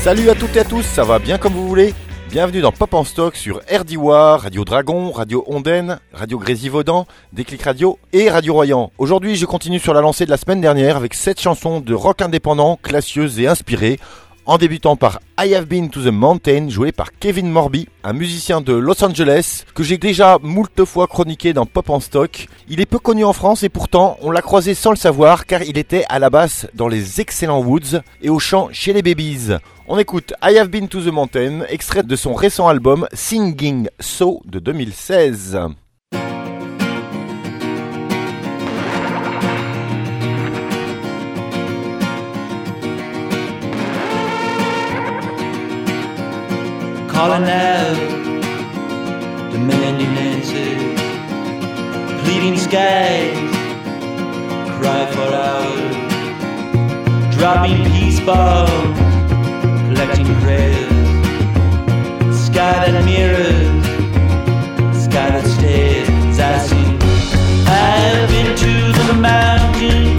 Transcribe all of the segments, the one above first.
Salut à toutes et à tous, ça va bien comme vous voulez? Bienvenue dans Pop en Stock sur RDIWA, Radio Dragon, Radio Ondaine, Radio Grésivaudan, Déclic Radio et Radio Royan. Aujourd'hui, je continue sur la lancée de la semaine dernière avec 7 chansons de rock indépendant, classieuses et inspirées, en débutant par I Have Been to the Mountain, joué par Kevin Morby, un musicien de Los Angeles que j'ai déjà moult fois chroniqué dans Pop en Stock. Il est peu connu en France et pourtant on l'a croisé sans le savoir car il était à la basse dans les excellents Woods et au chant chez les Babies. On écoute I Have Been to the Mountain, extrait de son récent album Singing So de 2016. Calling out, demanding answers, pleading skies, cry for hours, dropping peace bombs, collecting prayers, sky that mirrors, sky that stares. I sing, I've been to the mountain,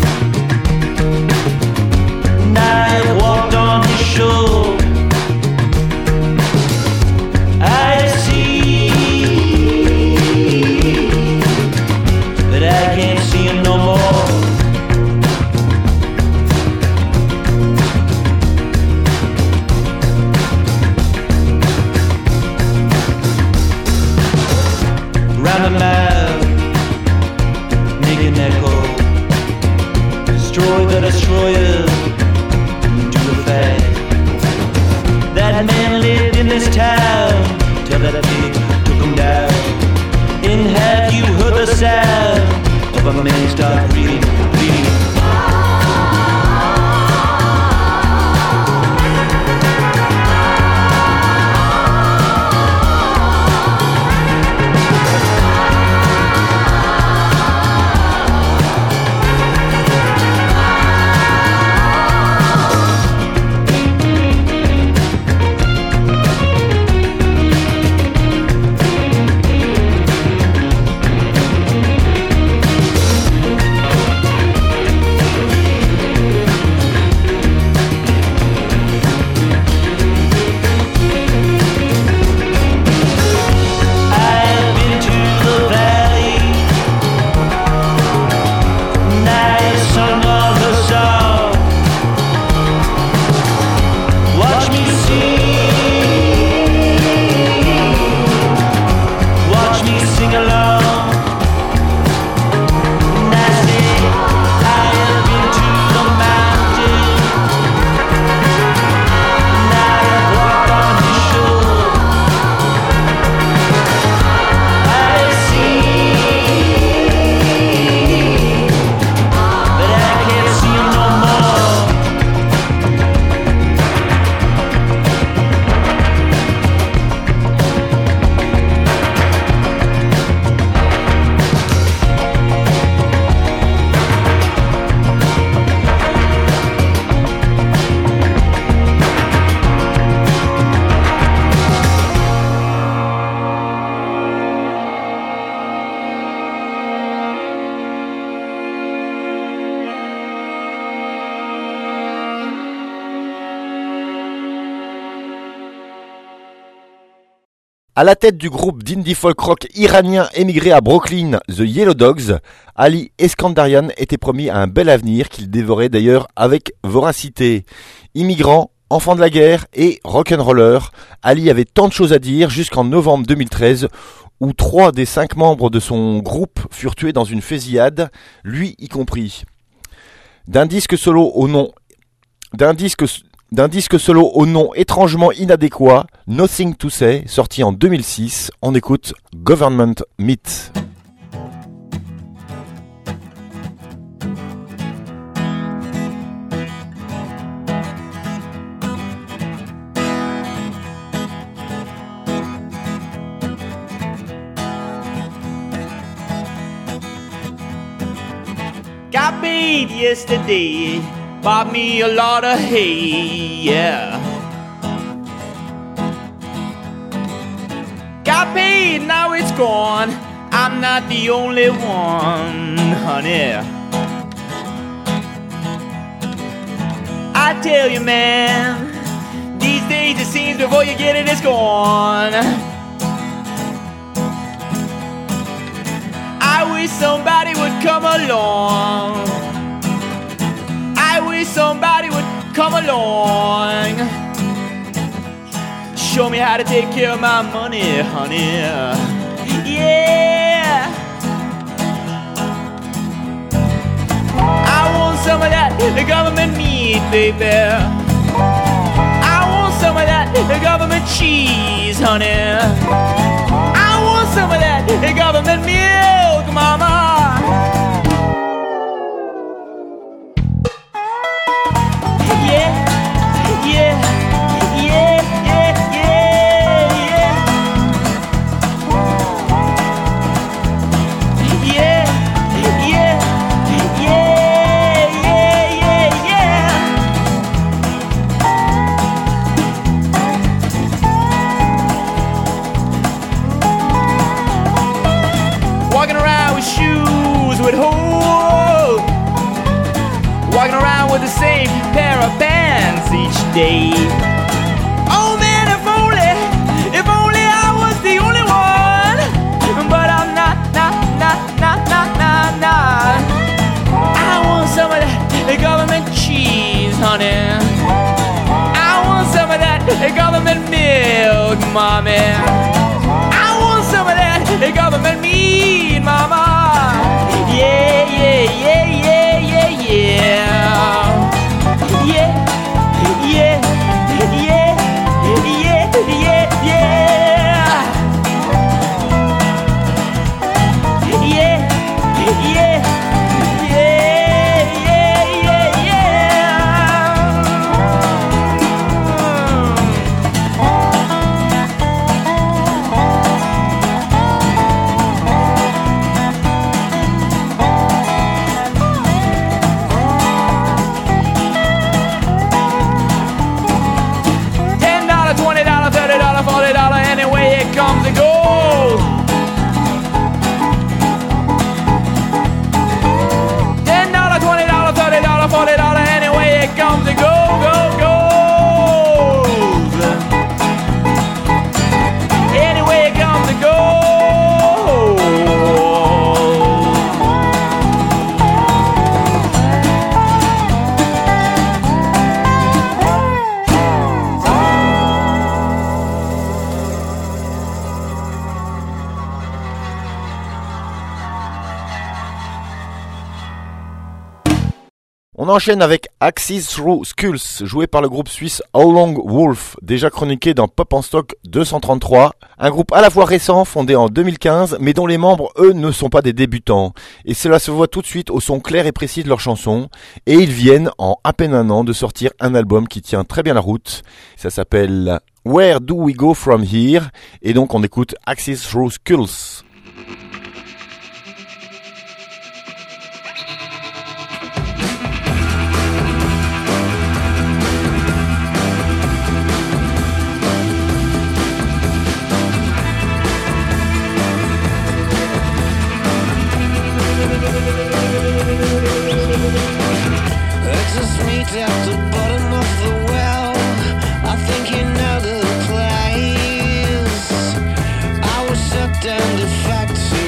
and I've walked on his shore. I see, but I can't see him no more. Round the mile, make an echo, destroy the destroyers, do the fast. That man lived in this town till that pig took him down. And have you heard the sound of a man start bleeding, bleeding? À la tête du groupe d'indie folk rock iranien émigré à Brooklyn, The Yellow Dogs, Ali Eskandarian était promis à un bel avenir qu'il dévorait d'ailleurs avec voracité. Immigrant, enfant de la guerre et rock'n'roller, Ali avait tant de choses à dire jusqu'en novembre 2013 où 3 des 5 membres de son groupe furent tués dans une fusillade, lui y compris. D'un disque solo au nom étrangement inadéquat, Nothing to Say, sorti en 2006, on écoute Government Myth. Got paid yesterday, bought me a lot of hay, yeah. Got paid, now it's gone, I'm not the only one, honey. I tell you, man, these these days it seems before you get it, it's gone. I wish somebody would come along. I wish somebody would come along. Show me how to take care of my money, honey. Yeah. I want some of that government meat, baby. I want some of that government cheese, honey. I want some of that government milk, mama. Yeah, yeah, yeah, yeah, yeah, yeah. Yeah, yeah, yeah, yeah, yeah. Walking around with shoes with holes, walking around with the same pair of pants each day. Oh man, if only I was the only one. But I'm not. I want some of that government cheese, honey. I want some of that government milk, mommy. I want some of that government meat, mama. Yeah, yeah, yeah, yeah, yeah, yeah. Yeah, yeah, yeah, yeah, yeah, yeah. Yeah, yeah, yeah, yeah, $10, $20, $30, $40, any way it comes and goes. $10, $20, $30, $40, any way it comes and goes. Any way it comes and goes. On enchaîne avec Axis Through Skulls, joué par le groupe suisse Howlong Wolf, déjà chroniqué dans Pop en Stock 233. Un groupe à la fois récent, fondé en 2015, mais dont les membres, eux, ne sont pas des débutants. Et cela se voit tout de suite au son clair et précis de leurs chansons. Et ils viennent, en à peine un an, de sortir un album qui tient très bien la route. Ça s'appelle Where Do We Go From Here? Et donc on écoute Axis Through Skulls. At the bottom of the well, I think you know the place. I was set down the factory.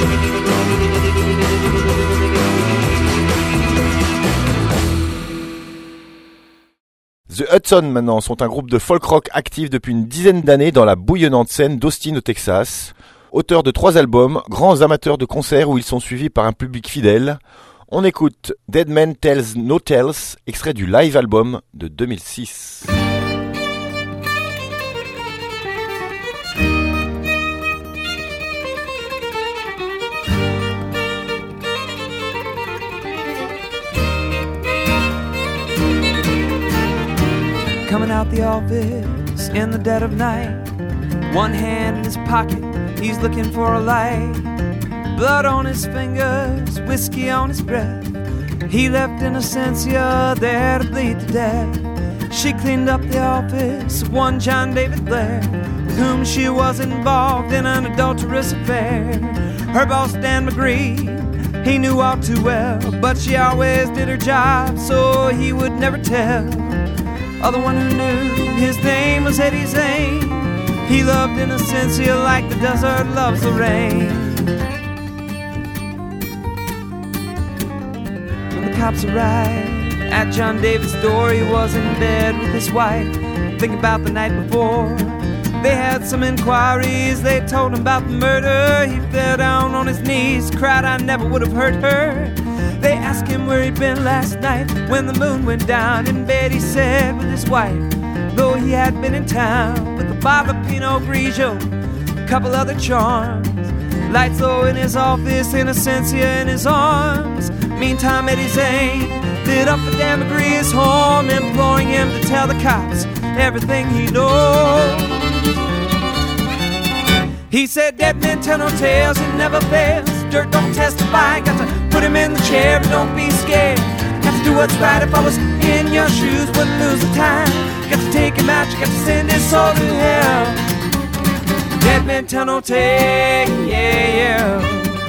The Hudson maintenant sont un groupe de folk rock actif depuis une dizaine d'années dans la bouillonnante scène d'Austin au Texas. Auteurs de 3 albums, grands amateurs de concerts où ils sont suivis par un public fidèle. On écoute Dead Man Tells No Tales, extrait du live album de 2006. Coming out the office in the dead of night, one hand in his pocket, he's looking for a light. Blood on his fingers, whiskey on his breath. He left Innocencia there to bleed to death. She cleaned up the office of one John David Blair, with whom she was involved in an adulterous affair. Her boss Dan McGree, he knew all too well, but she always did her job so he would never tell. Other one who knew, his name was Eddie Zane. He loved Innocencia like the desert loves the rain. When the cops arrived at John David's door, he was in bed with his wife, thinking about the night before. They had some inquiries, they told him about the murder. He fell down on his knees, cried, I never would have hurt her. They asked him where he'd been last night when the moon went down. In bed he said with his wife, though he had been in town with a bottle of Pinot Grigio, a couple other charms. Lights low in his office, Innocencia in his arms. Meantime Eddie Zane lit up the Dan McGree's home, imploring him to tell the cops everything he knows. He said dead men tell no tales, it never fails. Dirt don't testify, got to put him in the chair, but don't be scared. Got to do what's right, if I was in your shoes, wouldn't lose the time. Got to take him out, you got to send his soul to hell. Dead men tell no tale, yeah, yeah.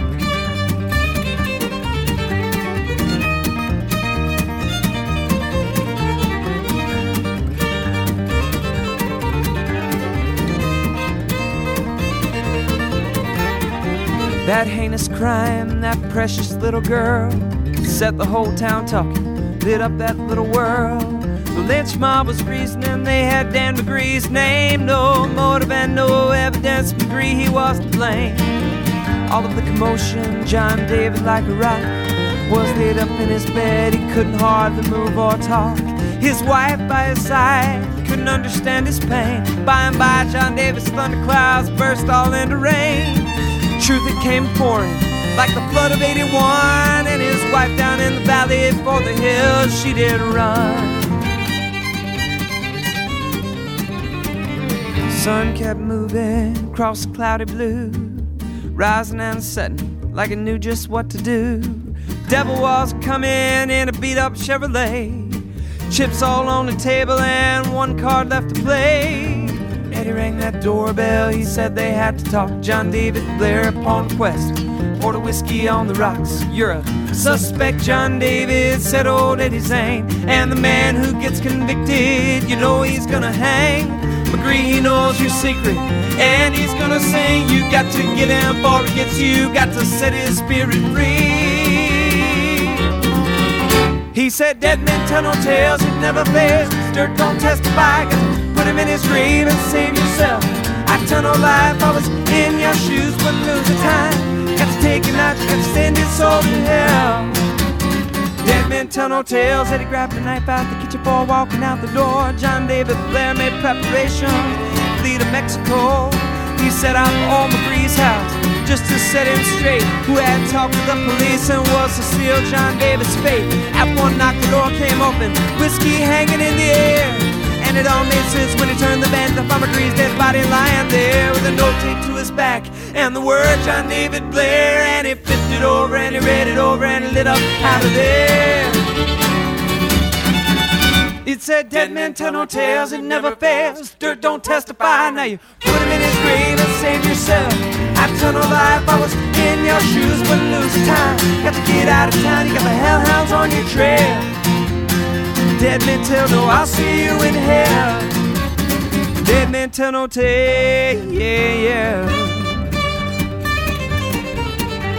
That heinous crime, that precious little girl, set the whole town talking, lit up that little world. The lynch mob was reasoning they had Dan McGree's name. No motive and no evidence, McGree, he was to blame. All of the commotion, John David like a rock, was laid up in his bed, he couldn't hardly move or talk. His wife by his side couldn't understand his pain. By and by, John David's thunderclouds burst all into rain. Truth that came pouring like the flood of 81, and his wife down in the valley for the hills, she did run. The sun kept moving across the cloudy blue, rising and setting like it knew just what to do. Devil was coming in a beat-up Chevrolet, chips all on the table and one card left to play. Eddie rang that doorbell, he said they had to talk. John David Blair upon request poured a whiskey on the rocks. You're a suspect, John David, said old Eddie Zane, and the man who gets convicted, you know he's gonna hang. McGree, he knows your secret, and he's gonna sing. You got to get him before he gets you, got to set his spirit free. He said dead men tell no tales, it never fails. Dirt don't testify, got to put him in his grave and save yourself. I'd tell no lie if I was in your shoes, wouldn't lose the time. Got to take him out, you got to send his soul to hell. Dead men tell no tales. Eddie grabbed a knife out the kitchen before walking out the door. John David Blair made preparations to flee to Mexico. He set out for old McGree's house just to set him straight, who had talked to the police and was to seal John David's fate. At one knock the door came open, whiskey hanging in the air, and it all made sense when he turned the bend to find McGree's dead body lying there with a note taped to his back and the word John David Blair. And he flipped it over and he read it over and he lit up out of there. It said dead men tell no tales, it never fails. Dirt don't testify, now you put him in his grave and save yourself. I'd tell no lie if I was in your shoes, wouldn't lose time. Got to get out of town, you got the hellhounds on your trail. Dead men tell no, I'll see you in hell. Dead men tell no tale, yeah, yeah.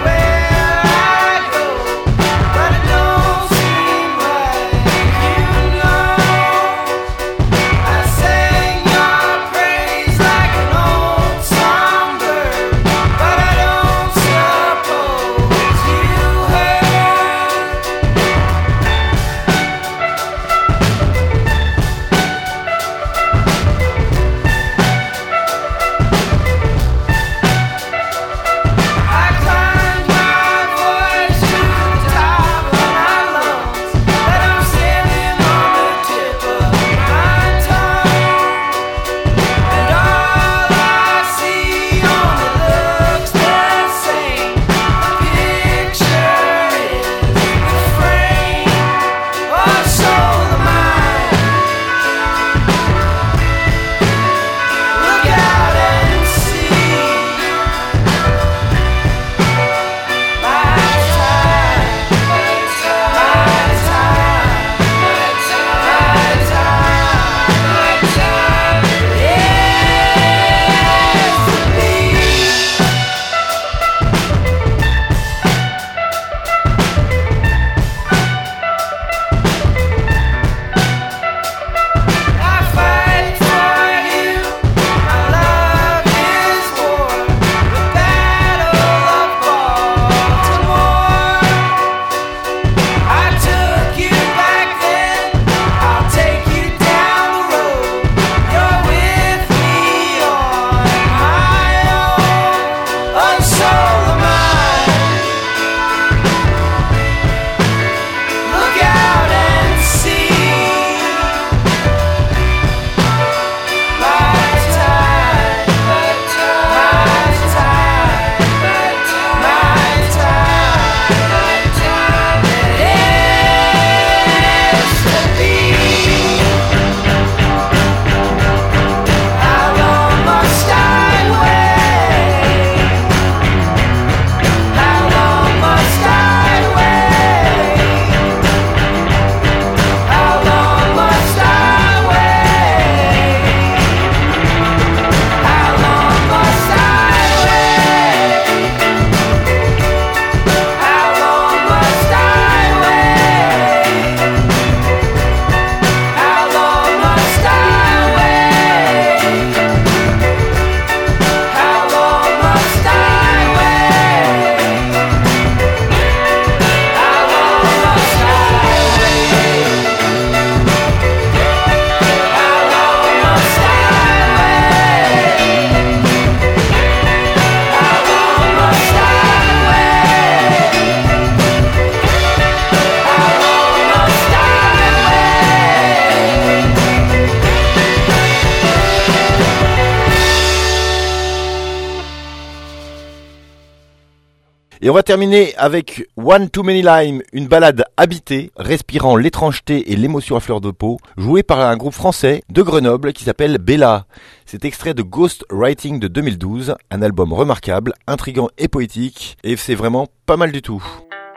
Et on va terminer avec One Too Many Lime, une ballade habitée, respirant l'étrangeté et l'émotion à fleur de peau, jouée par un groupe français de Grenoble qui s'appelle Bella. C'est extrait de Ghost Writing de 2012, un album remarquable, intriguant et poétique, et c'est vraiment pas mal du tout.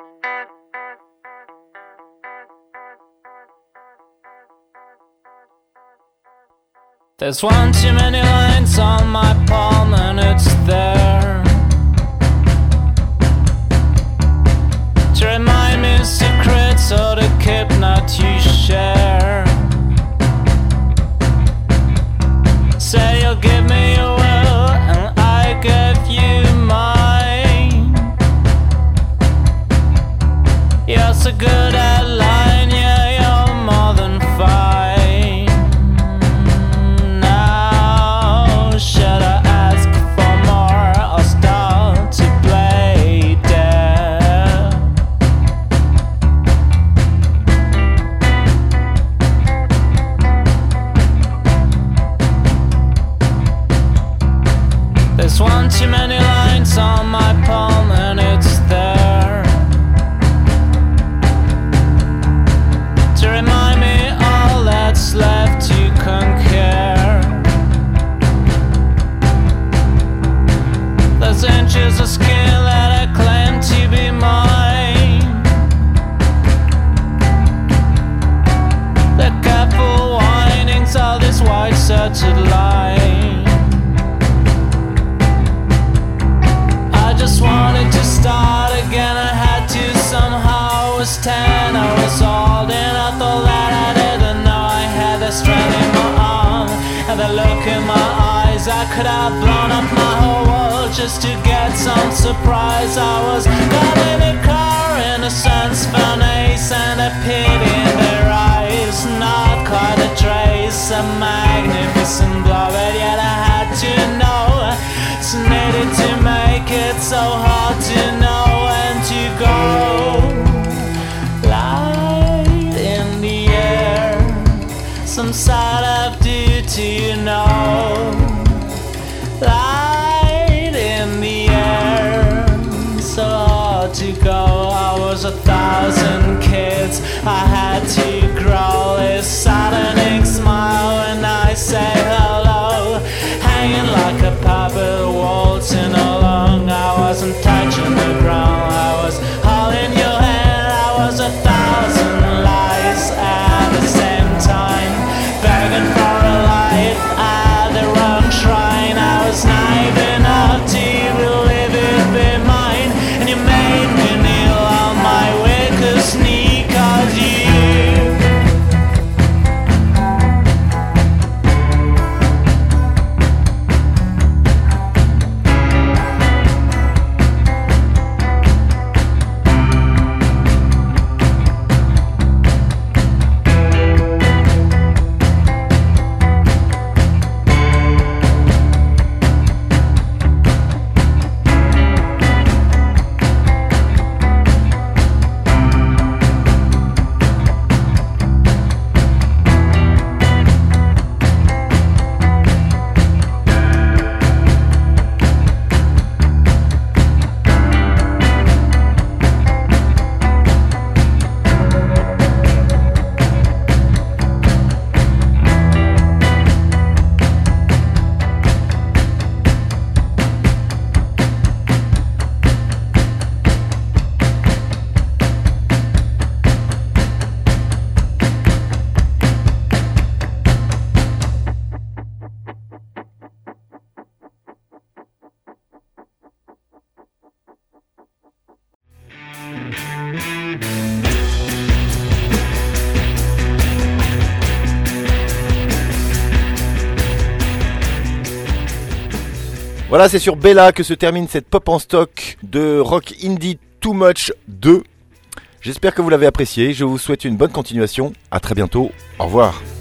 There's one too many lines on my palm and it's there to remind me secrets or to keep not to share. Say you'll give me your will and I give you mine. You're so good at lying, yeah, you're more than fine. Should I ask for more or start to play dead? There's one too many lines on my palm and it's there to remind me all that's left to conquer. Those inches of skin that I claim to be mine. The careful windings of this white circuit line. I just wanted to start again, I had to somehow. I was 10, I was old, and I thought that I didn't know I had the strength in my arm and the look in my eyes. I could have blown up my whole world just to get some surprise. I was got in a car, innocence found ace and a pity in their eyes. Not quite a trace, a magnificent blow, but yet I had to know. It's needed to make it so hard to know when to go. Light in the air, some sort of duty, you know. Light in the air, so hard to go. I was 1,000 kids, I had to grow this saddening smile when I say hello. Hanging like a puppet, waltzing along. I wasn't touching the ground, I was holding your hand. I was 1,000 lies at the same time, begging for a light at the wrong shrine. I was naive enough to believe it be mine, and you made me kneel on my weakest knee, 'cause you Voilà, c'est sur Bella que se termine cette pop en stock de rock indie Too Much 2. J'espère que vous l'avez apprécié, je vous souhaite une bonne continuation, à très bientôt, au revoir.